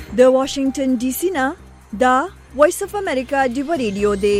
د واشنگټن ډي سي نه دا وایس اف امریکا ډیو ریډیو دی.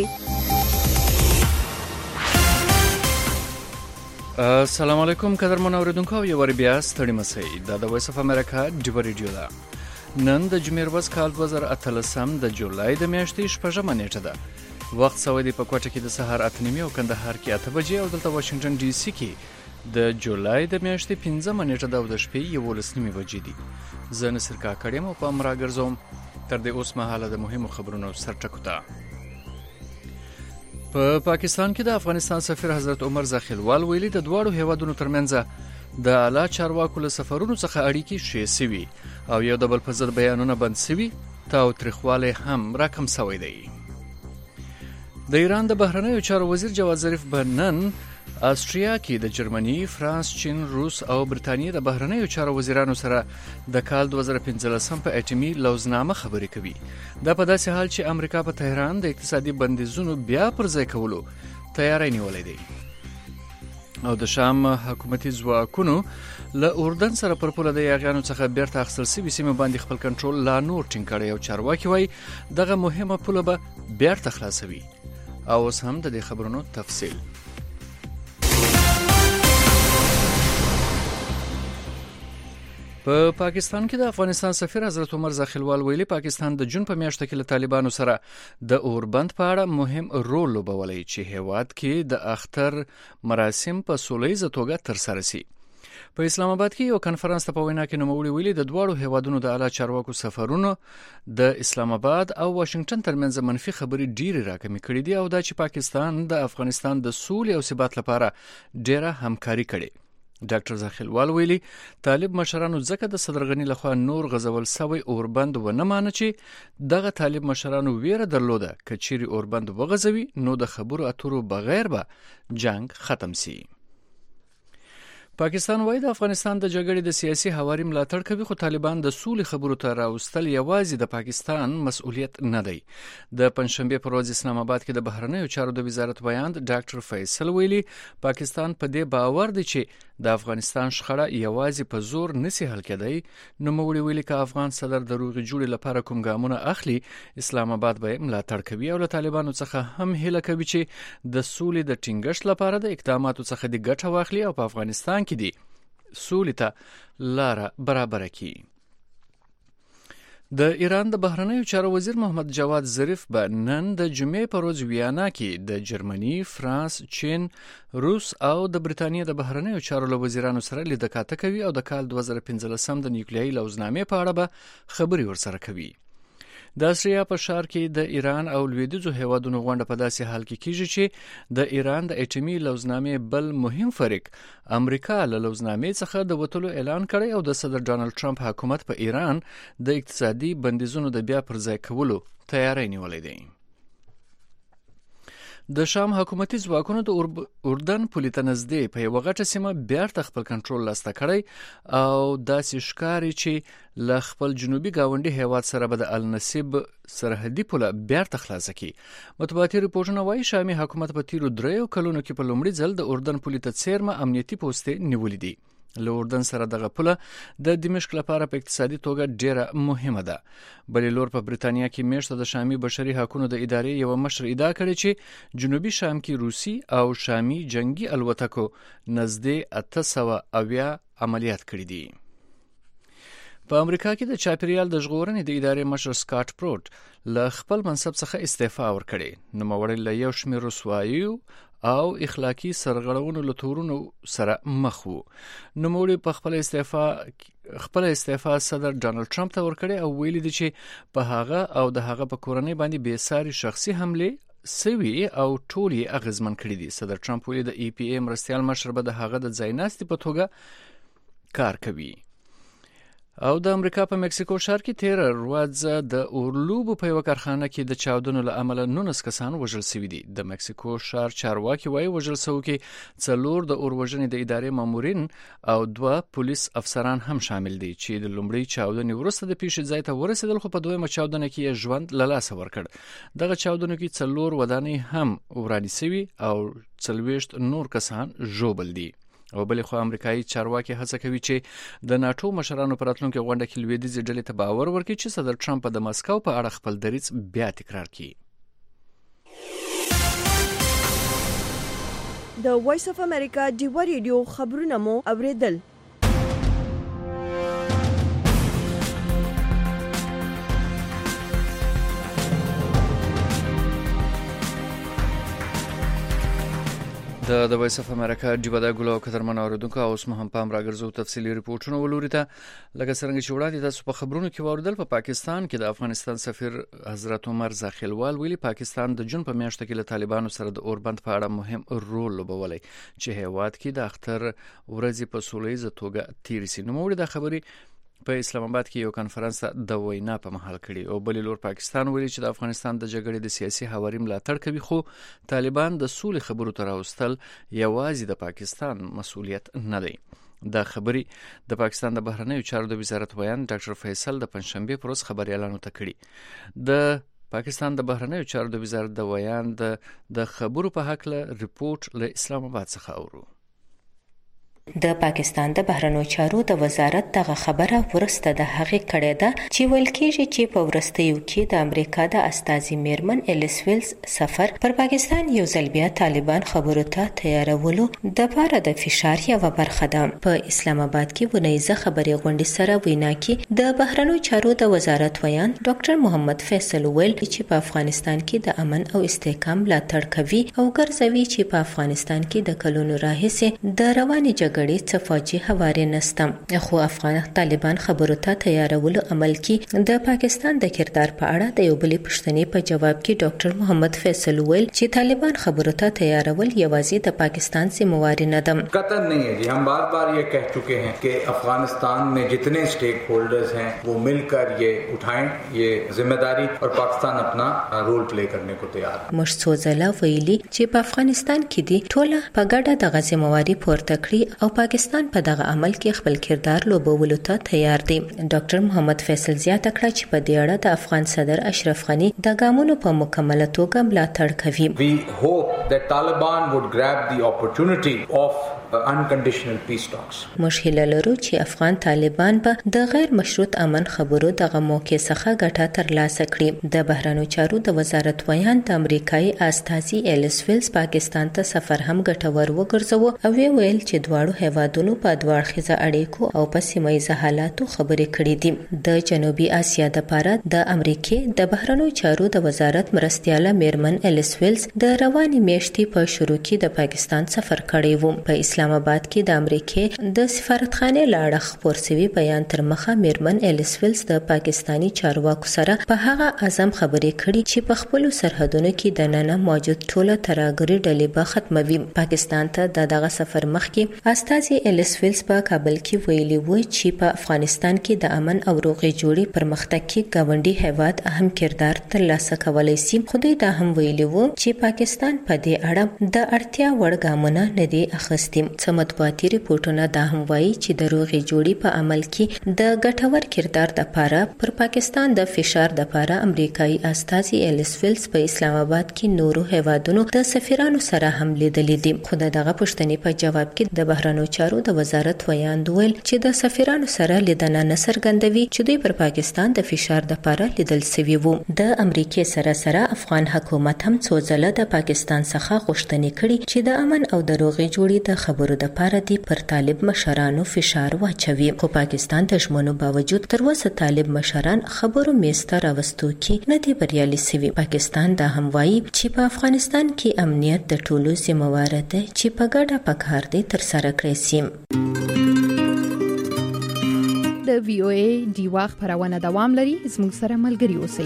السلام علیکم قدرمن اوریدونکو، یو ور بیا ستړي مسئ. دا د وایس اف امریکا ډیو ریډیو ده. نن د جمعې ورځ کال 2013 د جولای د میاشتې 6مه نیټه ده. وخت سوی دی په کوټه کې د سهار 8:30 او کندهار کې 8 بجې او دلته واشنگټن ډي سي کې د جولای د میاشتې 15مه نیټه ده او د شپې 11:30 بجې دي. زه نصر کاکړ یم او په امر راګرځوم تر دې اوس مهاله د مهمو خبرونو سرټکو ته. په پاکستان کې د افغانستان سفیر حضرت عمر زاخیلوال ویلي د دواړو هیوادونو ترمنځ د اعلی چارواکو له سفرونو څخه اړیکې ښې سوي او یو د بل په ضد بیانونه بند سوي تاوتریخوالی هم راکم سوی دی. د ایران د بهرنیو چارو وزیر جواد ظریف به نن آسټریا کې د جرمني، فرانس، چین، روس او برتانیې د بهرنیو چارو وزیرانو سره د کال 2015 په اټومي لوزنامه خبرې کوي. دا په داسې حال چې امریکا په تهران د اقتصادي بندیزونو بیا پر ځای کولو تیاری نیولې دی. او د شام حکومتي ځواکونو له اردن سره پر پوله د یاغیانو څخه بیرته اخیستل شوي سیمې باندې خپل کنټرول لا نور ټینګ کړی او چارواکي وایي دغه مهمه پوله به بیرته خلاصوي. او اوس هم د دې خبرونو تفصیل. په پاکستان کې د افغانستان سفیر حضرت عمر زاخیلوال ویلي پاکستان د جون په میاشت کې له طالبانو سره د اوربند په اړه مهم رول لوبولی چې هیواد کې د اختر مراسم په سولیزه توګه ترسره شي. په اسلام آباد کې یو کنفرانس ته په وینا کې نوموړي ویلي د دواړو هیوادونو د اعلی چارواکو سفرونو د اسلام آباد او واشنگټن ترمنځ منفي خبرې ډېرې راکمې کړې دي او دا چې پاکستان د افغانستان د سولې او ثبات لپاره ډېره همکاري کړې. ډاکټر زاخیلوال ویلي طالب مشرانو ځکه د صدر غنی لخوا نور غزول سوی اوربند ونه مانه چې دغه طالب مشرانو ویره درلوده که چیرې اوربند وغځوي نو د خبرو اترو بغیر به جنگ ختم سي. پاکستان وایي د افغانستان د جګړې د سیاسي هواري ملاتړ کوي خو طالبان د سولې خبرو ته راوستل یوازې د پاکستان مسؤلیت نه دی. د پنځشنبه پر ورځ اسلام آباد کې د بهرنیو چارو د وزارت بیان ډاکټر فیصل ویلي پاکستان په دې باور دی چې د افغانستان شخړه یوازې په زور نسی حل کېدای. نوموړي ویلي که افغان صدر د روغې جوړې لپاره کوم ګامونه اخلي اسلام آباد به ملاتړ کوي او له طالبانو څخه هم هیله کوي چې د سولې د ټینګښت لپاره د اقداماتو څخه د ګټه واخلي او په افغانستان کې دی سولې ته لاره برابر کړي. د ایران د بهرنیو چارو وزیر محمد جواد ظریف به نن د جمعې په ورځ ویانا کې د جرمني، فرانس، چین، روس او د برتانیې د بهرنیو چارو له وزیرانو سره لیدکاته کوي او د کال 2015 د نیوکلیایي لوزنامې په اړه به خبرې ورسره کوي. د آسټریا په ښار کې د ایران او لویدیځو هیوادونو غونډه په داسې حال کې کیږي چې د ایران د اټومي لوزنامې بل مهم فریق امریکا له لوزنامې څخه د وتلو اعلان کړی او د صدر ډانلډ ټرمپ حکومت په ایران د اقتصادي بندیزونو د بیا پر ځای کولو تیاری نیولې دی. د شام حکومتي ځواکونو د اردن پولې ته نږدې په یوه غټه سیمه بیرته خپل کنټرول لاسته کړی او داسې ښکاري چې له خپل جنوبي ګاونډي هیواد سره به د النصیب سرحدي پوله بیرته خلاصه کړي. مطبوعاتي رپورټونه وایي شامي حکومت په تیرو 3 کلونو کې په لومړي ځل د اردن پولې ته څیرمه امنیتي پوستې نیولې دي. له اردن سره دغه پوله د دمشق لپاره په اقتصادي توګه ډیره مهمه ده. بلې لور په برتانیا کې میشته د شامي بشري حقوقو د ادارې یو مشر ادعا کړې چې جنوبي شام کې روسي او شامي جنگي الوتکو نږدې 800 عملیات کړي دي. په امریکا کې د چاپیریال د ژغورنې د ادارې مشر سکاټ پروټ له خپل منصب څخه استعفا ورکړي. نوموړی له یو شمېر رسواییو او اخلاقی سرغړونو له تورونو سره مخ وو. نوموړي په خپل استعفا صدر ډانلډ ټرمپ ته ورکړي او ویلي دي چې په هغه او د هغه په کورنۍ باندې بې ساري شخصي حمله سوي او ټول یې اغیزمن کړي دي. صدر ټرمپ ویلي د ای پی ای مرستیال مشر به د هغه د ځایناستي په توګه کار کوي. او د امریکا په مکسیکو ښار کې 13 ورځ د اورلوبو په یو کارخانه کې د چاودنو له امله 19 کسان وژل شوي دي. د مکسیکو ښار چارواکي وایي وژل شوو کې 4 د اوروژنې د ادارې مامورین او 2 پولیس افسران هم شامل دي چې د لومړۍ چاودنې وروسته د پیښې ځای ته ورسېدل خو په دویمه چاودنه کې یې ژوند له لاسه ورکړ. دغه چاودنو کې 4 ودانۍ هم ورانې شوي او 40 نور کسان ژوبل دي. او بلې خو امریکایي چارواکي هڅه کوي چې د ناتو مشرانو په راتلونکي غونډه کې لویدیځې ډلې ته باور ورکړي چې صدر ټرمپ د مسکو په اړه خپل دریځ بیا تکرار کړي. د وایس اف امریکا ډیوا ریډیو خبرونه مو اوریدل. د وایس اف امریکا ډیوا د ګلو قدرمن اوریدونکو اوس مهم پام راګرځو تفصیلی ریپورتونه ولوري ته لکه څنګه چې وړاندې تاسو په خبرونو کې واوریدل. په پاکستان کې د افغانستان سفیر حضرت عمر زاخیلوال ویلي پاکستان د جون په میاشت کې له طالبانو سره د اوربند په اړه مهم رول لوبولی چې هیواد کې د اختر ورځې په سولهییزه توګه تیر سي. نو موږ د خبرې په اسلام آباد کې یو کانفرنس د وینا په محل کړي او بل لور پاکستان ویلي چې د افغانستان د جګړې د سیاسي حواري ملاتړ کوي خو طالبان د سولې خبرو تر اوستل یوازې د پاکستان مسؤلیت نه دی. دا خبري د پاکستان د بهرنیو چارو د وزارت ویان ډاکټر فیصل د پنځشنبه پر ورځ خبريالانو ته کړي. د پاکستان د بهرنیو چارو د وزارت د ویان د خبرو په حق له ریپورت له اسلام آباد څخه اورو. د پاکستان د بهرنیو چارو د وزارت دغه خبره ورسته د هغې کړې ده چې ویل کېږي چې په ورستیو کې د امریکا د استازي میرمن الیس ویلز سفر پر پاکستان یو ځل بیا طالبان خبرو ته تیارولو د لپاره د فشار یوه برخه ده. په اسلام آباد کې ونیزه خبري غونډې سره وینا کې د بهرنیو چارو د وزارت ویان ډاکټر محمد فیصل ویل چې په افغانستان کې د امن او استحکام ملاتړ کوي او ګرځوي چې په افغانستان کې د کلونو راهیسې د رواني جګړې صفاجي حواله نسته. خو افغان طالبان خبرو ته تیارولو عمل کې د پاکستان د کردار په اړه د یو بلې پوښتنې په جواب کې ډاکټر محمد فیصل ویل چې طالبان خبرو ته تیارول یوازې د پاکستان ذمہواری نه ده. قطعا नहीं है जी. हम बार-बार ये कह चुके हैं कि अफगानिस्तान में जितने स्टेक होल्डर्स हैं वो मिलकर ये उठाएं ये जिम्मेदारी और पाकिस्तान अपना रोल प्ले करने को तैयार है. مشڅوزله ویلي چې په افغانستان کې دي ټوله په ګډه د ذمہواری پورته کړی او پاکستان په دغه عمل کې خپل کردار لوبولو ته تیار دی. ډاکټر محمد فیصل زیاته کړه چې په دې اړه د افغان صدر اشرف غنی د ګامونو په مکمله توګه ملاتړ کوي. We hope that Taliban would grab the opportunity of unconditional peace talks. مشهله لرو چې افغان طالبان به د غیر مشروط امن خبرو دغه موقع څخه ګټه ترلاسه کړي. د بهرنیو چارو د وزارت ویان د امریکایي استازي الیس ویلز پاکستان ته سفر هم ګټور وګرځاوه او ویل چې دواړو هیوادونو په دوړخیزه اړیکو او په سیمایي حالاتو خبرې کړې دي. د جنوبي اسیا د لپاره د امریکای د بهرنیو چارو د وزارت مرستياله میرمن الیس ویلز د رواني میاشتې په شروع کې د پاکستان سفر کړی و. په اسلام آباد کې د امریکای د سفارتخانه لاړه خبر سوي بیان تر مخه میرمن الیس ویلز د پاکستانی چارواکو سره په هغه اعظم خبرې کړي چې په خپل سرحدونو کې د نن موجود ټوله ترهګری ډلې به ختموي. پاکستان ته دغه سفر مخکې استازي الیس ویلز په کابل کې ویلي و چې په افغانستان کې د امن او روغې جوړې پرمختګ کې ګاونډي هیواد اهم کردار ترلاسه کولای شي. خو دوی دا هم ویلي و چې پاکستان په دې اړه د اړتیا وړ ګامونه نه دي اخیستي. مطبوعاتي ریپورتونه دا هم وایي چې د روغې جوړې په عمل کې د ګټور کردار لپاره پر پاکستان د فشار لپاره امریکایي استازي الیس ویلز په اسلام آباد کې نورو هیوادونو د سفیرانو سره هم لیدلې دي. خو دغه پوښتنې په جواب کې د بهرنیو چارو د وزارت ویان ویل چې د سفیرانو سره لیدنه نه څرګندوي چې دوی پر پاکستان د فشار لپاره لیدل شوي وو. د امریکای سره افغان حکومت هم څو ځله د پاکستان څخه غوښتنې کړې چې د امن او د روغې جوړې د خبرو د لپاره دی پر طالب مشرانو فشار واچوي. خو پاکستان د ژمنو باوجود تر اوسه طالب مشران خبرو میسته راوستو کې نه دی بریالي شوي. پاکستان دا هم وایي چې په افغانستان کې امنیت د ټولو ذمہواره ده چې په ګډه پکار دی تر سره کړی شي. د وی او ای ډیوا خبرونه دوام لري. زموږ سره ملګري اوسئ.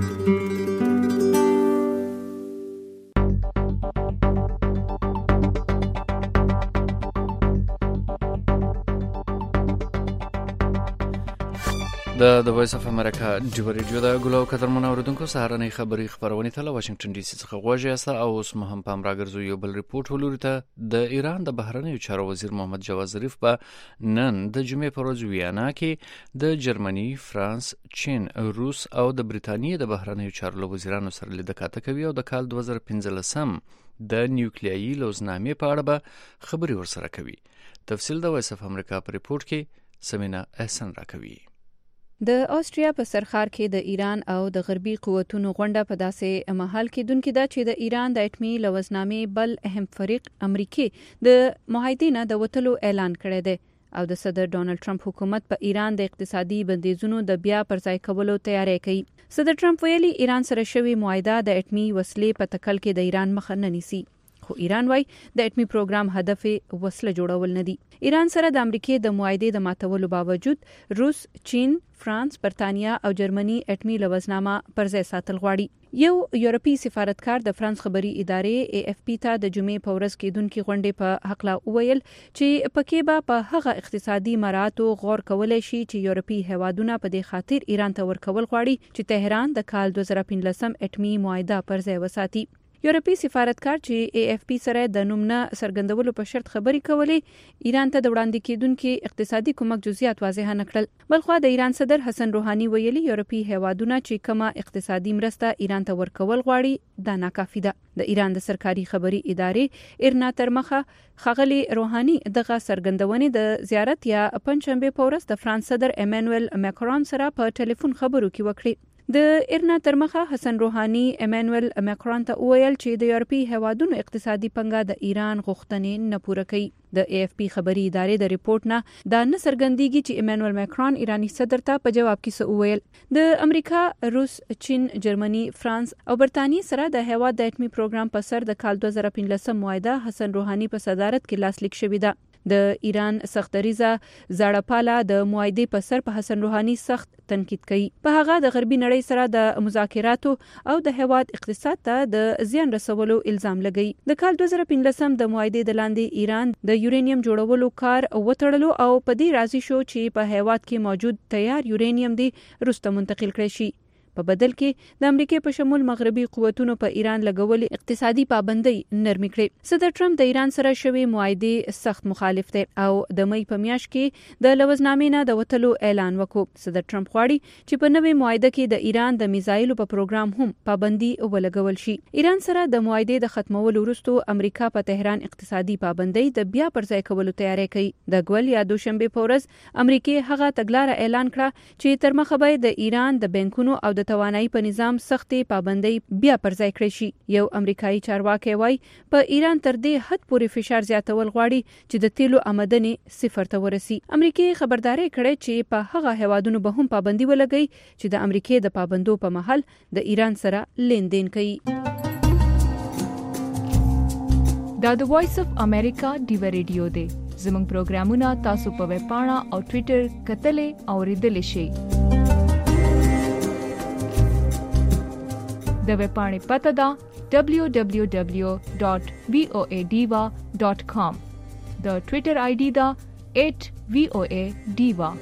د وایس اف امریکا ډیوا ریډیو د ګلو قدرمن اوریدونکو سهارنۍ خبري خبرونه ته له واشنگټن ډي سي څخه غواړي اسا او اوس مهم پام راګرځو یو بل ریپورت ولوري ته د ایران د بهرنیو چارو وزیر محمد جواد ظریف په نن د جمعې پر ورځ ویانا کې د جرمني، فرانس، چین، روس او د بریتانیې د بهرنیو چارو وزیرانو سره لیدکاته کوي او د کال 2015 د نیوکلیایي لوزنامې په اړه به خبري ورسره کوي. تفصیل د وایس اف امریکا په ریپورت کې سمینا احسان راکوي. د آسټریا په سرخار کې د ایران او د غربي قوتونو غونډه په داسې مهال کې دونکو دا چې د ایران د اټومي لوزنامې بل اهم فریق امریکای د معاهدې نه د وټلو اعلان کړی دی او د صدر ډونالد ټرمپ حکومت په ایران د اقتصادي بندیزونو د بیا پرځای کولو تیاری کوي. صدر ټرمپ ویلي ایران سره شوی معاهده د اټومي وسلې په تکل کې د ایران مخه نه نیسي، خو ایران وايي د اټومي پروګرام هدف وسله جوړول نه دي. ایران سره د امریکای د معاهدې د ماتولو باوجود روس، چین، فرانس، برتانیا او جرمني اټومي لوزنامه پرځای ساتل غواړي. یو یورپی سفارتکار د فرانس خبري ادارې AFP ته د جمعې په ورځ کې دونکو غونډې په حق لا وویل چې پکې به په هغه اقتصادي مراتو غور کولای شي چې یورپی هوادونه په دې خاطر ایران ته ورکول غواړي چې تهران د کال 2015 اټومي معاهده پرځای وساتي. یورپی سفارتکار چې AFP سره د نوم نه څرګندولو په شرط خبري کولې ایران ته د وړاندې کېدونکو اقتصادي کومک جزئیات واضح نه کړل. بلخو د ایران صدر حسن روحاني ویلي یورپی هوادونه چې کومه اقتصادي مرسته ایران ته ورکول غواړي دا ناکافي ده. د ایران د سرکاري خبري ادارې ارنا ترمخه خغلی روحاني دغه څرګندونې د زیارت یا پنځشنبه په ورځ د فرانس صدر ایمانوئل ماکرون سره په ټلیفون خبرو کې وکړي. د ارنا ترمخه حسن روحاني ایمانوئل ماکرون ته ویل چې د یورپی هوادونو اقتصادي پنګه د ایران غوښتنې نه پوره کوي. د AFP خبري ادارې د ریپورت نه دا نه څرګندېږي چې ایمانوئل ماکرون ایرانی صدر ته په جواب کې څه وویل. د امریکا، روس، چین، جرمني، فرانس او برتانیې سره د هیواد د اټومي پروګرام په سر د کال 2015 معاهده حسن روحاني په صدارت کې لاسلیک شوې ده. د ایران سختریزه زړپاله د معاهدې په سر په حسن روحاني سخت تنقید کوي. په هغه د غربي نړۍ سره د مذاکراتو او د هیواد اقتصاد ته د زیان رسولو الزام لګوي. د کال 2015 د معاهدې د لاندې ایران د یورانیم جوړولو کار وتړلو او په دې راضي شو چې په هیواد کې موجود تیار یورانیم دی روس ته منتقل کړي شي. په بدل کې د امریکای په شمول مغربي قوتونو په ایران لګولې اقتصادي پابندۍ نرمي کړې. صدر ټرمپ د ایران سره شوی معاهدې سخت مخالف دی او د مې په میاشت کې د لوزنامې نه د وټلو اعلان وکړ. صدر ټرمپ غواړي چې په نوې معاهده کې د ایران د میزایلو په پروګرام هم پابندي ولګول شي. ایران سره د معاهدې د ختمولو وروسته امریکا په تهران اقتصادي پابندۍ د بیا پرځای کولو تیاری کوي. د ګول یا دوشنبه په ورځ امریکای هغه تګلارې اعلان کړه چې تر مخه به د ایران د بانکونو او د توانایي په نظام سختي پابندۍ بیا پرځای کړی شي. یو امریکایي چارواکي وایي په ایران تر دې حد پورې فشار زیاتول غواړي چې د تیلو آمدنې صفر ته ورسي. امریکای خبرداري کړې چې په هغه هوادونو به هم پابندي ولګي چې د امریکای د پابندو په محل د ایران سره لیندین کوي. دا د وایس اف امریکا ډیو ریډیو دی. زموږ پروګرامونه تاسو په ویب پاڼه او ټوئیټر کتلې او ریډلې شئ. د ویب پاڼې پته ده www.voadiva.com. د ټوئیټر آی ډي ده @voadiva.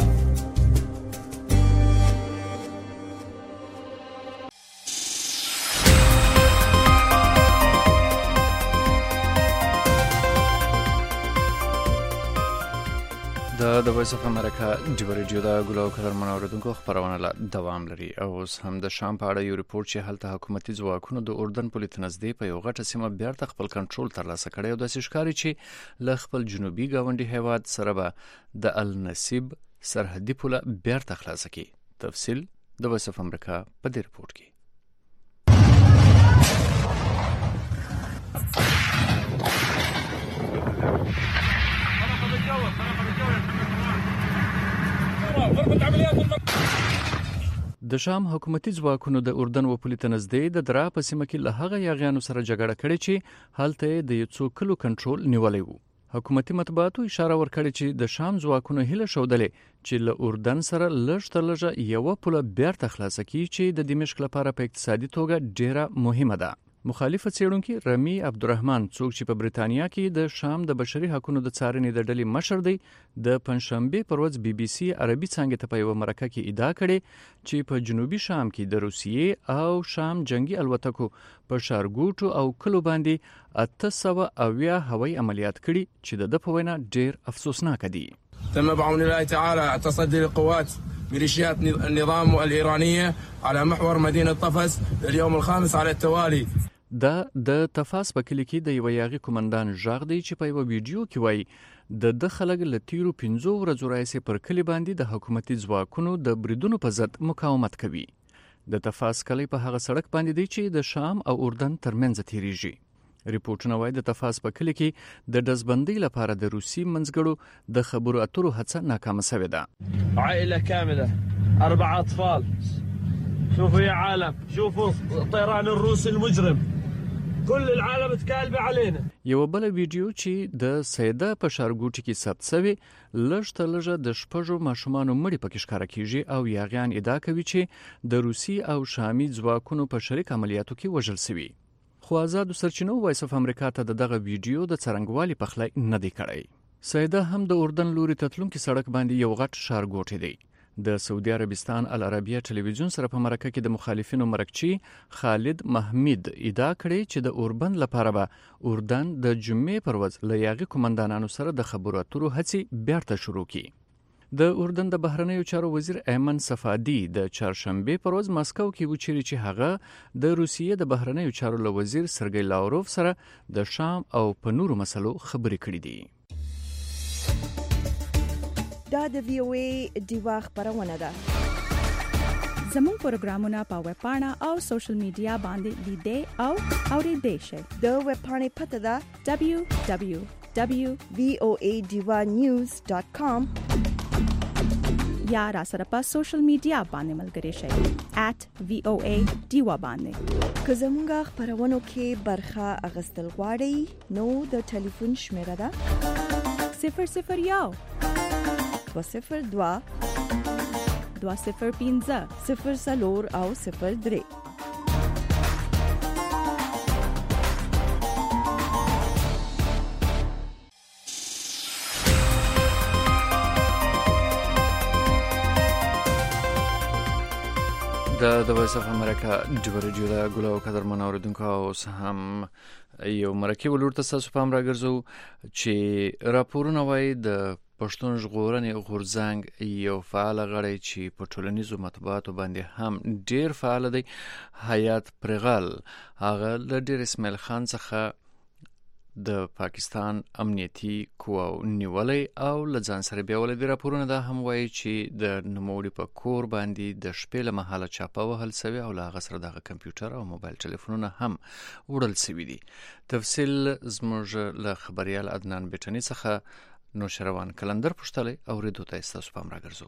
د وایس اف امریکا ډیو ریډیو دا ګلو کلر منوردونکو خبرونه لا دوام لري او هم د شام په اړه یو ریپورت چې هلته حکومتي ځواکونو د اردن پولیس نزدې په یو غټه سیمه بیرته خپل کنټرول ترلاسه کړی او د ښکاری چې ل خپل جنوبي گاونډي هیواد سره به د النصیب سرحدي پوله بیرته خلاص کړي. تفصیل د وایس اف امریکا په دې ریپورت کې. د شام حکومتي ځواکونو د اردن و پولیس نزدې د درا په سیمه کې له هغه یاغیانو سره جګړه کړې چې هلته د یو څو کلو کنټرول نیولې وو. حکومتي مطبوعاتو اشاره ورکړې چې د شام ځواکونو هله شودلې چې له اردن سره لږ تر لږه یو پوله بیرته خلاص کړي چې د دمشق لپاره په اقتصادي توګه ډیره مهمه ده. مخالفت څېړونکي رمی عبدالرحمن څوک چې په بریتانیا کې د شام د بشري حقوقو د څارنې د ډلې مشر دی د پنځشنبه پر ورځ BBC عربي څانګې ته په یو مرکه کې ادعا کړې چې په جنوبي شام کې د روسیې او شام جنگي الوتکو په شارګوټو او کلو باندې 800 هوایي عملیات کړي چې د په وینا ډېر افسوسناک دي. تم بعون الله تعالى تصدي القوات ميليشيات النظام الإيرانية على محور مدينة طفس اليوم الخامس على التوالي. دا د تفاس په کلی کې د یو یاغي کمانډان ژغ دی چې په یو ویډیو کې وایي د خلک له تیرو 15 ورځو راهیسې پر کلی باندې د حکومتي ځواکونو د بریدونو په ضد مقاومت کوي. د تفاس کلی په هغه سړک باندې دی چې د شام او اردن ترمنځ تیریږي. ریپورټونه وایي د تفاس په کلی کې د دزبندۍ لپاره د روسي منځګړو د خبرو اترو هڅه ناکامه شوې ده. عائله كامله 4 اطفال. شوفوا يا عالم، شوفوا الطيران الروسي المجرم، كل العالم تكالب علينا. یو بل ویډیو چې د سیده په شارګوټي کې ثبت شوی لږ تر لږه د شپږو ماشومانو مړي پکې ښکاره کیږي او یاغیان ادعا کوي چې د روسي او شامي ځواکونو په شریک عملیاتو کې وژل شوي. خو آزادو سرچینو وایس اف امریکا ته دغه ویډیو د څرنګوالي پخلی نه دی کړی. سیده هم د اردن لوري تتلونکي سړک باندې یو غټ ښارګوټی دی. د سعودي عربستان العربیه ټلویزیون سره په مرکه کې د مخالفینو مرکچی خالد محمد ادعا کړې چې د اوربند لپاره به اردن د جمعې پر ورځ له یاغي کمانډانانو سره د خبرو اترو هڅې بیرته شروع کړي. د اردن د بهرنیو چارو وزیر ایمن صفادی د چهارشنبه پر ورځ مسکو کې و چې هغه د روسیې د بهرنیو چارو له وزیر سرګی لاوروف سره د شام او په نورو مسلو خبرې کړې دي. دا د وی او ای دیوا خبرونه ده. زموږ پروګرامونه په ویب پاڼه او سوشل میډیا باندې لیدئ او اوریدئ شئ. د ویب پاڼې پته ده www.voadivanews.com یا را سره په سوشل میډیا باندې ملګری شئ @VOA دیوا باندې. که زموږ خبرونو کې برخه اغستل غواړئ نو د ټلیفون شمیره ده 001 202 205 04 او 03. د وایس اف امریکا ډیوريډیو دا ګلو قدرمن اوریدونکو اوس هم یو مرکه ولور تاسو په امر راګرځو چې راپورونه وایي د پښتون ژغورنې غورځنګ یو فعال غړی چې په ټولنیزو مطبوعاتو باندې هم ډیر فعال دی حیات پرغل هغه له ډیر اسماعیل خان څخه د پاکستان امنیتي قواو نیولې او لځان سره بیاولې د راپورونه دا هم وایي چې د نوموړي په کور باندې د شپې له مهاله چاپه وهل سوي او لا غسر دغه کمپیوټر او موبایل ټلیفونونه هم وړل سوي دي. تفصیل زموږ له خبريال عدنان بیٹنی څخه نوشروان کلندر پښتلې او ریدو ته تاسو پام راګرځو.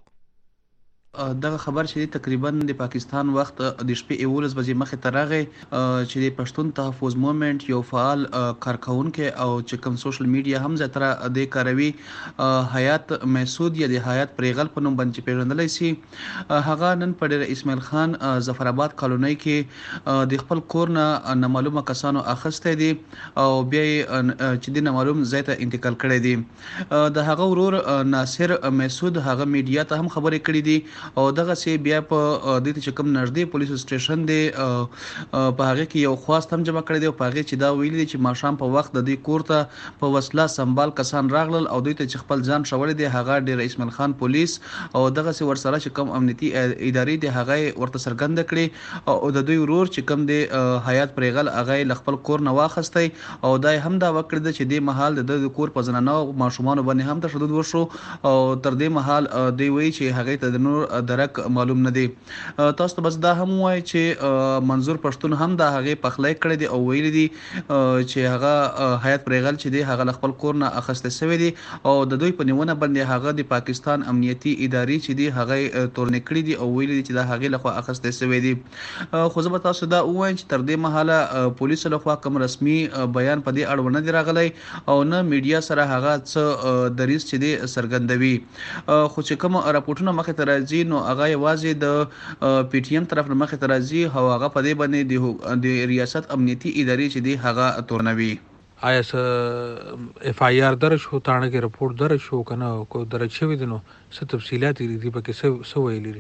دغه خبر چې تقریبا د پاکستان وخت د شپې 11 بجې مخې ته راغی چې د پښتون تحفظ موومېنټ یو فعال کارکونکو او چې کوم سوشل میډیا هم زتره د کاروي حیات مسعود یا د حیات پرغل په نوم باندې پیژندل شي. هغه نن په ډیر اسماعیل خان ظفر آباد کالونی کې د خپل کور نه معلومه کسانو اخسته دي او بیا چې د معلوم ځای ته انتقال کړی دي. د هغه ورور ناصر مسعود هغه میډیا ته هم خبرې کړې دي او دغه سی بیا په د دې کوم نږدې پولیس سټیشن دی په هغه کې یو خواست هم جمع کړی دی او په هغه چې دا ویل دي چې ماشام په وخت د دې کورته په وسله سنبال کسان راغلل او دوی ته چې خپل ځان شوړل دي هغه ډیر اسماعیل خان پولیس او دغه سی ورسره چې کوم امنیتي ادارې دی هغه ورته سرګند کړي او د دوی ورور چې کوم دی حیات پرغل هغه ل خپل کور نه واخستي او دای هم دا وکړه چې د محل د کور په زنانه ماشومان باندې هم تشدد وشو او تر دې محل دی وی چې هغه ته د نور درک معلوم نه دی. تاسو بس دا هم وای چې منظور پښتون هم دا هغه پخلای کړی دی او ویل دي چې هغه حیات پرغل چې دی هغه خپل کور نه اخسته شوی دی او د دوی په نیونه باندې هغه د پاکستان امنیتي ادارې چې دی هغه تورن کړی دی او ویل دي چې دا هغه لخوا اخسته شوی دی. خو زه به تاسو دا وای چې تر دې مهاله پولیس لخوا کوم رسمي بیان په دې اړه نه دی راغلی او نه میډیا سره هغه څه دریس چې دی سرګندوي. خو چې کوم راپورټونه مخه ته راځي نو هغه یوازې د پی ټی ایم طرف مخه ته راځي او هغه په دې باندې د ریاست امنیتي ادارې چې دی هغه تورنوي. آیا اف آی آر درج شو تانه کې رپورټ درج شو کنه کو درج شوی دي نو څه تفصيلات دي پکې څه ویلي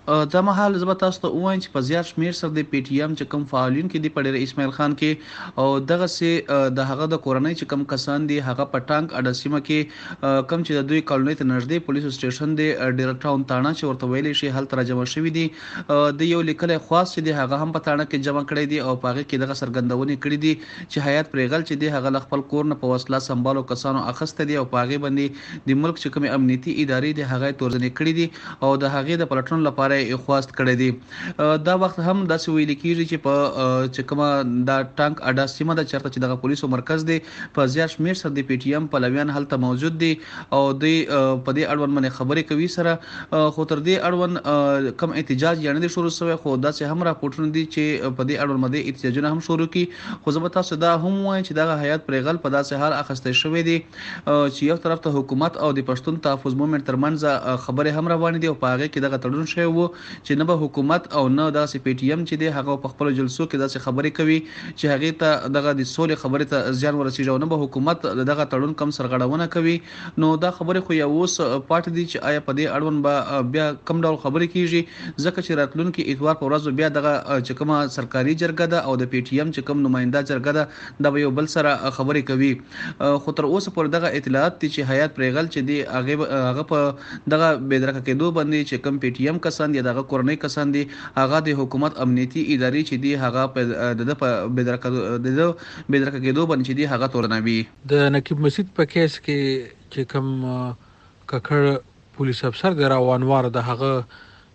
د مهال زما تاسو ته وایم چې په زیات شمیر سره د پی ټی ایم چې کوم فعالین کې د پډیر اسماعیل خان کې او دغه سي د هغه د کورنۍ چې کوم کسان دي هغه په ټانک اډسیمه کې کم چې د دوی کالونی ته نږدې پولیسو سټیشن دی ډیر ټاون تاڼه چې ورته ویلې شي هل تر جمع شوی دي د یو لیکل خاص چې دی هغه هم په تاڼه کې جمع کړی دي او پاغه کې دغه سرګندونې کړې دي چې حیات پرېغل چې دی هغه خپل کور نه په وسله سمبالو کسانو اخسته دي او پاغه باندې د ملک چې کوم امنیتي ادارې دي هغه تورځنې کړې دي او د هغه د پلټون لپاره خواست کړی دی دا وخت هم داسې ویل کیږي چې په چې کومه دا ټانک اډا سیمه د چرته چې د پولیسو مرکز دی په زیات شمیر سره د پی ټی ایم پلویان هلته موجود دي او د په دې اړوند باندې خبرې کوي سره خو تر دې اړوند کم احتجاج یعنی د شروع شوی خو داسې هم راپورټونه دي چې په دې اړوند باندې احتجاجونه هم شروع کی خو زه به تاسو دا هم وایم چې دغه حیات پرېغل په داسې حال اخیستل شوی دی چې یو طرف ته حکومت او د پښتون تحفظ مومنت ترمنځ خبرې هم روانې دي او په هغه کې دغه تړون شوی وو چې نه به حکومت او نه داسې پی ټی ایم چې دی هغه په خپل جلسو کې داسې خبرې کوي چې هغه ته دغه د سولې خبرې ته زیان ورسیږي او نه به حکومت دغه تړون کم سرغړونه کوي نو دا خبرې خو یو اوس پات دي چې آیا په دې اړوند به بیا کم ډول خبرې کیږي ځکه چې راتلونکي اتوار په ورځ بیا دغه چې کومه سرکاري جرګه ده او د پی ټی ایم چې کوم نماینده جرګه ده دا به یو بل سره خبرې کوي خو تر اوسه پورې دغه اطلاعات دي چې حیات پرېغل چې دی هغه په دغه بېدرکه کېدو باندې چې کوم پی ټی ایم کسان دي دغه کورنۍ کسان دي هغه د حکومت امنیتي ادارې چې دی هغه په بېدرکه کېدو باندې چې دی هغه تورنوي د نقیب مسجد په کیس کې چې کوم ککړ پولیس افسر د راو انوار د هغه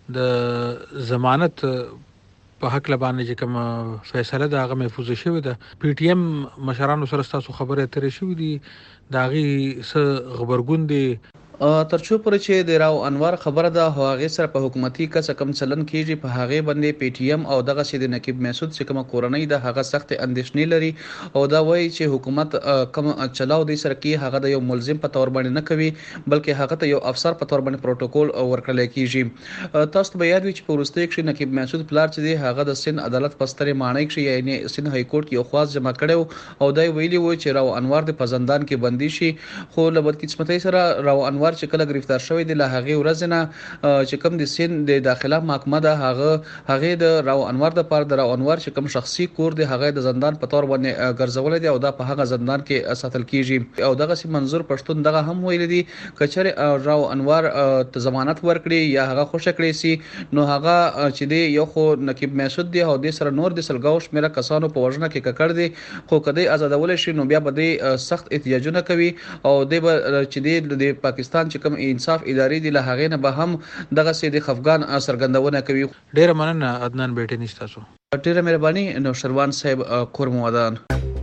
د ضمانت په حق لبانې چې کوم فیصله د هغه محفوظ شوی ده پی ټی ایم مشرانو سره تاسو خبرې اترې شوې دي دا غي څه خبرګون دي ترڅو پرې چې د راو انوار خبره ده هغه سره په حکومتي کس کم چلن کیږي په هغه باندې پی ټی ایم او دغه سید نقیب مسعود چې کوم کورنۍ ده هغه سخت اندېښنې لري او دا وایي چې حکومت کم چلاو دی سره کې هغه د یو ملزم په تور باندې نه کوي بلکې هغه ته یو افسر په تور باندې پروتوکول ورکړل کیږي تاسو ته یاد وي چې په ورسته کې نقیب مسعود پلار چې دی هغه د سند عدالت پسترې مانای کې یعنی سند های کورټ یو خاص جمع کړو او دا ویلي و چې راو انوار د پزندان کې بندي شي خو لبد قسمتۍ سره راو انوار چې کله گرفتار شوی دی له هغه ورځ نه چې کوم د سین د داخله محکمه ده هغه د راو انوار د پاره د راو انوار چې کوم شخصي کور دی هغه د زندان په تور باندې ګرځول دي او دا په هغه زندان کې ساتل کیږي او دغه سي منظور پښتون دغه هم ویل دي کچره راو انوار ته ضمانت ورکړي یا هغه خوشی کړي سي نو هغه چې دی یو خو نقیب مسعود دی او د سره نور د سلګاوش میرا کسانو په وژنه کې ککړ دي خو کدی آزادول شي نو بیا به سخت احتجاجونه کوي او د چې د پاکستان چې کوم انصاف ادارې دی له هغه نه به هم دغه سید خفغان سرګندونه کوي ډیر مننه عدنان بیٹه نشتا سو ډیره مهرباني نو شروان صاحب کورم ودان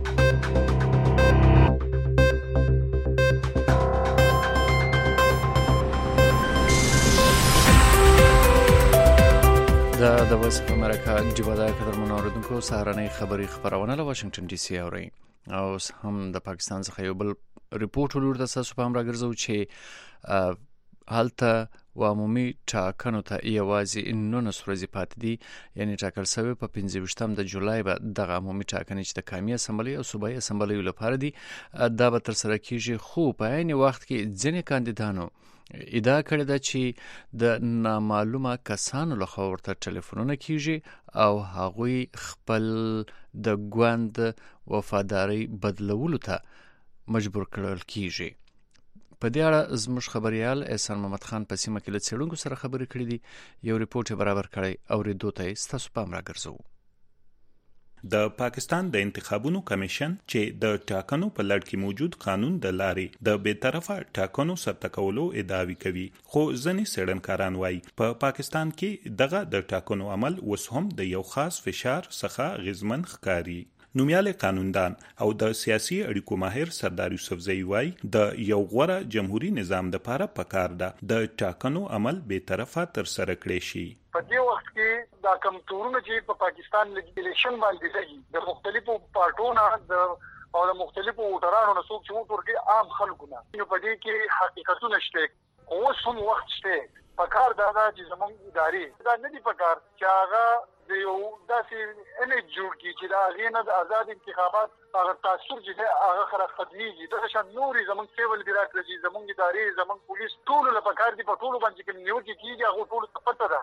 د وایس اف امریکا جوړه کړم منوردونکو سهارنۍ خبری خبرونه له واشنگټن ډي سي اوري او هم د پاکستان څخه یو بل ریپورت ولور د تاسو په امر راګرځو چې حالته و عمومي ټاکنو ته یوازې 19 ورځې پاتې دي یعنی ټاکل شوی په 15 د جولای به د عمومي ټاکنې چې د قومي اسمبلی او صوبایي اسمبلی لپاره دي دا به تر سره کیږي خو په عین وخت کې ځینې کاندیدانو ادعا کړې ده چې د نامعلومه کسانو لخوا ورته ټلیفونونه کیږي او هغوی خپل د ګوند وفاداری بدلولو ته مجبور کړل کیږي په دې اړه زموږ خبريال احسان محمد خان په سیمه کې له څېړونکو سره خبرې کړې دي یو ریپورت برابر کړی او ریډو ته ستاسو پام راګرځو د پاکستان د انتخابونو کمیشن چې د ټاکنو په لړ کې موجود قانون د لارې د بې طرفه ټاکنو ثبت کولو ادعاوی کوي خو ځینې څېړنکاران وایي په پاکستان کې دغه د ټاکنو عمل اوس هم د یو خاص فشار څخه غزمن ښکاري نومیاله قانوندان او د سیاسي اړیکو ماهر سردار یوسفزئی وایي د یو غوره جمهوریت نظام لپاره پکار ده د ټاکنو عمل به طرفه تر سره کړي شي په دې وخت کې دا کم تورونه چې په پاکستان لیجیسلیشن باندې دي د مختلفو پارټونو او د مختلفو ووټرانو نه څوک چې ووټ ورکړي عام خلکو نه نو په دې کې حقیقتونه شته اوس هم وخت شته پکار دا چې زموږ ادارې دا نه دي پکار چې هغه د یو داسې امیج جوړ کی چې دا غینه د آزاد انتخابات هغه تاثیر چې هغه خره ختميږي دغه شان نوري زموږ سیول بیروکراسي زموږ ادارې زموږ پولیس ټول له پکار دي په ټول باندې کې نیوکه کیږي هغه ټول څه پته ده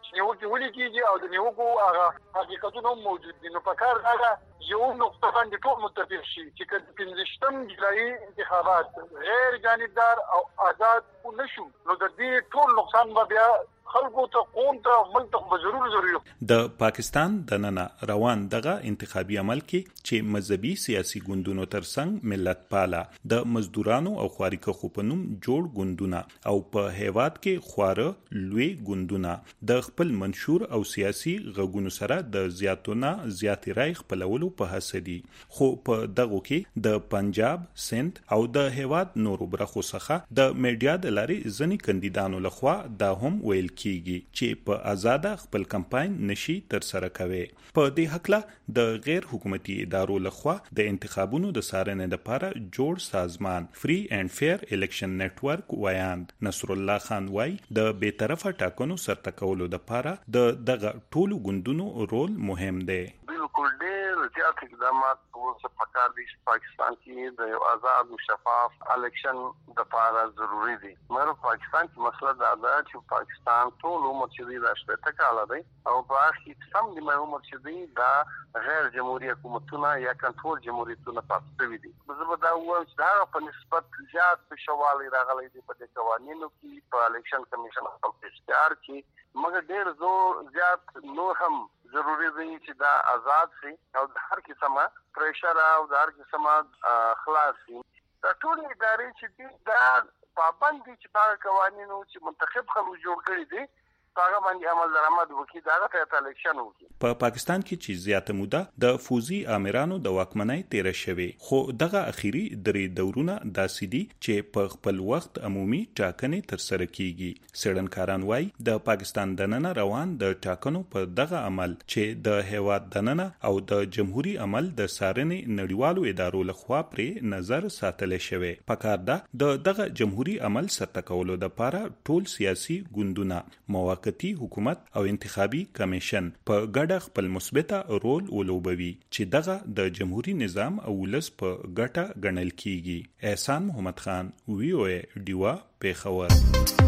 نیوکه ولې کیږي او د نیوکو هغه حقیقتونه موجود دي. نو په کار دا یو نقطه باندې ټول متفق شي چې کله 15 جولای انتخابات غیر جانبدار او آزاد نشو نو د دې ټول نقصان به بیا خلکو ته قوم ته ملک ته ضروري. د پاکستان د نن روان دغه انتخابي عمل کې چې مذهبي سیاسي ګوندونو ترڅنګ ملت پاله د مزدورانو او خواریکه خوپنوم جوړ ګوندونه او په هیواد کې خواره لوی ګوندونه د خپل منشور او سیاسي غږونو سره د زیاتونه زیاتې رای خپلولو په حسدي. خو په دغه کې د پنجاب، سند او د هیواد نورو برخو څخه د میډیا د لارې ځنی کاندیدانو لخوا دا هم ویل کیږي چې په آزاده خپل کمپاین نشي تر سره کوي. په دې حقله د غیر حکومتي ادارو لخوا د انتخابونو د څارنې لپاره جوړ سازمان فری اینڈ فیر الیکشن نیټورک وایاند نصر الله خان وای د بیطرفه ټاکنو سرته کولو لپاره دغه ټولو ګوندونو رول مهم دی. بالکل ډېر زیات اقدامات اوس په کار دي چې پاکستان کې د یو آزاد او شفاف الیکشن لپاره ضروری دي. مګر پاکستان کې مسله دا ده چې پاکستان ټول عمر چې د شپږ کاله دی او په اخر سم د عمر چې دی دا غیر جمهوریت حکومتونه یا کنټرول جمهوریتونه پاتې دي. زه دا وایم چې دا په نسبت زیات شوالی راغلی دی په قوانینو کې په الیکشن کمیشن خپل اختیار کې. مګر ډېر زور زیات نور هم ضروری دی چې دا آزاد شي او د هر قسمه پریشر او د هر قسمه خلاص شي. دا ټول ادارې چې دي دا پابند دي چې دا قوانینو چې منتخب خلک جوړ کړي دي هغه باندې عمل درآمد وکړي دا ته الیکشن وکړي. په پاکستان کې چې زیاته موده د فوزي آمرانو د واکمنۍ تیر شوه خو دغه اخیری درې دورونه داسې دي چې په خپل وخت عمومي ټاکنې تر سره کیږي. سړنکاران وای د پاکستان د نن روان د ټاکنو په دغه عمل چې د هیواد د نن او د جمهوریت عمل د سارنې نړیوالو ادارو لخوا پرې نظر ساتل شوی. پکار ده دغه جمهوریت عمل سرته کولو لپاره ټول سیاسي ګوندونه موقتی حکومت او انتخابي کمیشن په ګډه خپل مثبته رول ولوبوي چې دغه د جمهوریت نظام او ولس په ګټه ګڼل کیږي. احسان محمد خان وی او ای ډیوا پیښور.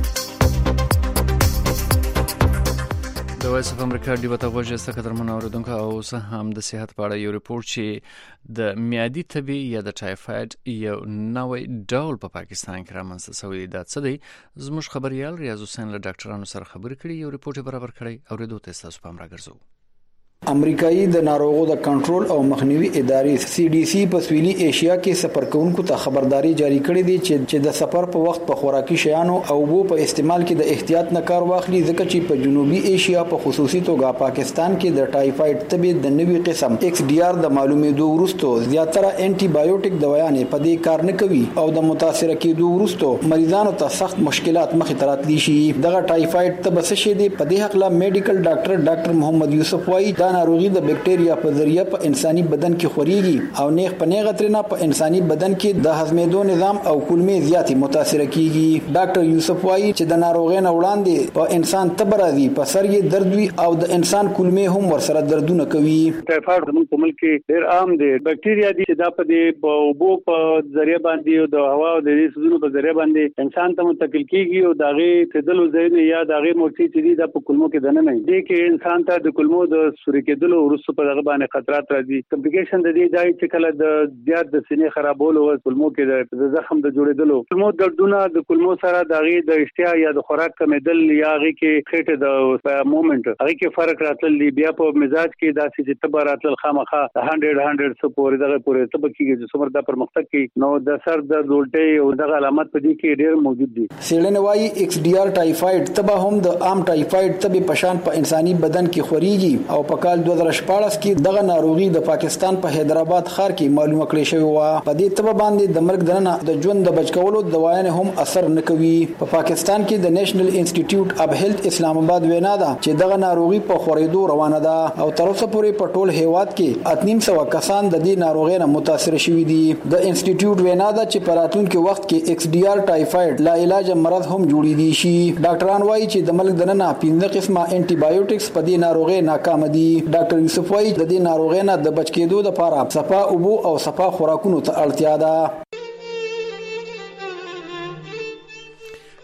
د وایس اف امریکا ډیوا ته وژه سکدرمن اوردونکو او سه هم د صحت په اړه یو ریپورت چې د میادي تبي یا د ټایفاید یو نوې ډول په پاکستان کې رامنځته شوی دی. دا څه دی زموږ خبريال ریاض حسین له ډاکټرانو سره خبرې کړې یو ریپورت برابر کړی او ردو ته تاسو پام راګرځو. امریکایي د ناروغو د کنټرول او مخنیوي ادارې CDC په سویلي ایشیا کې سفر کوونکو ته خبرداري جاری کړې دي چې د سفر په وخت په خوراکي شیانو او اوبو په استعمال کې د احتیاط نه کار واخلي ځکه چې په جنوبي ایشیا په خصوصي توګه پاکستان کې د ټایفاید تبي د نوي قسم XDR د معلومېدو وروسته زیاتره انټي بایوټیک دوايانې په دې کار نه کوي او د متاثر کېدو وروسته مریضانو ته سخت مشکلات مخې ته راتلی شي. دغه ټایفاید تبه څه شي دی؟ په دې حق لا میډیکل ډاکټر محمد یوسف وایي دا ناروغي د بکټریا په ذریعہ په انساني بدن کې خوريږي او نیغ په نیغه ترنه په انساني بدن کې د هضمېدو نظام او کولمې زیاتې متاثر کیږي. ډاکټر یوسف وایي چې د ناروغۍ نه وړاندې په انسان تبه راځي، په سر یې درد وي او د انسان کولمې هم ورسره دردونه کوي. ټایفاید زموږ په ملک کې ډېر عام دی. بکټریا دي چې دا په دې اوبو په ذریعہ باندې او د هوا او د دې سيزونو په ذریعہ باندې انسان ته منتقل کیږي او داغه تدلو ځای یا داغه مورچي چې دي د کولمو کې دنه نه دي کې انسان ته د کولمو د سوري کېدلو ورسره په دغه باندې خطرات راځي. کمپلیکیشن د دې دای چې کله د زیات د سینې خرابولو او کولمو کې د زخم د جوړېدلو کولمو دردونه د کولمو سره داغه د اشتها یا د خوراک کمېدل یا غي کې خېټه د موومېنټ هغه کې فرق راتل دی. بیا په مزاج کې داسې چې تبه راتل خامخا 100 سپورې دغه پورې تبه کېږي چې څومره د پرمختګ کې نو د سر د الټۍ او دغه علامات په دې کې ډېر موجود دي. سیلن وايي XDR ټایفاید تبه هم د عام ټایفاید تبه پشان په انساني بدن کې خوريږي او په کال 2014 کې دغه ناروغي د پاکستان په حیدرآباد ښار کې معلومه کړې شوې و. په دې تبه باندې د مرګ دننه د ژوند د بچ کولو دوايانې هم اثر نه کوي. په پاکستان کې د نېشنل انسټیټیوټ اف هیلث اسلام آباد وینا ده چې دغه ناروغي په خورېدو روانه ده او تر اوسه پورې په ټول هیواد کې 300 کسان د دې ناروغۍ نه متاثر شوي دي. د انسټیټیوټ وینا ده چې په راتلونکي وخت کې XDR ټایفاید لا علاج مرض هم جوړېدي شي. ډاکټران وایي چې د ملک دننه 15 قسمه انټي بایوټکس په دې ناروغۍ ناکام دي. ډاکټر یوسف وایي د دې ناروغۍ نه د بچ کېدو لپاره صفا اوبو او صفا خوراکونو ته اړتیا ده.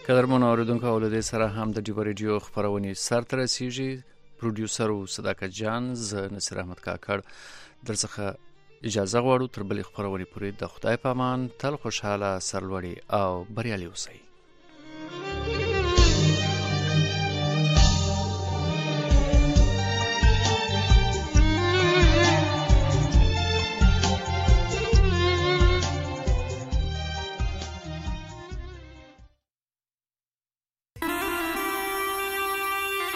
قدرمن اوریدونکو ولودي سره هم د ډیو ریډیو خبرونه سر تر رسیږي. پروډوسر او صداقت جان ز نصر احمد کاکړ درڅخه اجازه غواړو تر بلې خبرونه پورې د خدای پامان تل خوشاله سرلوړي او بریالي اوسئ.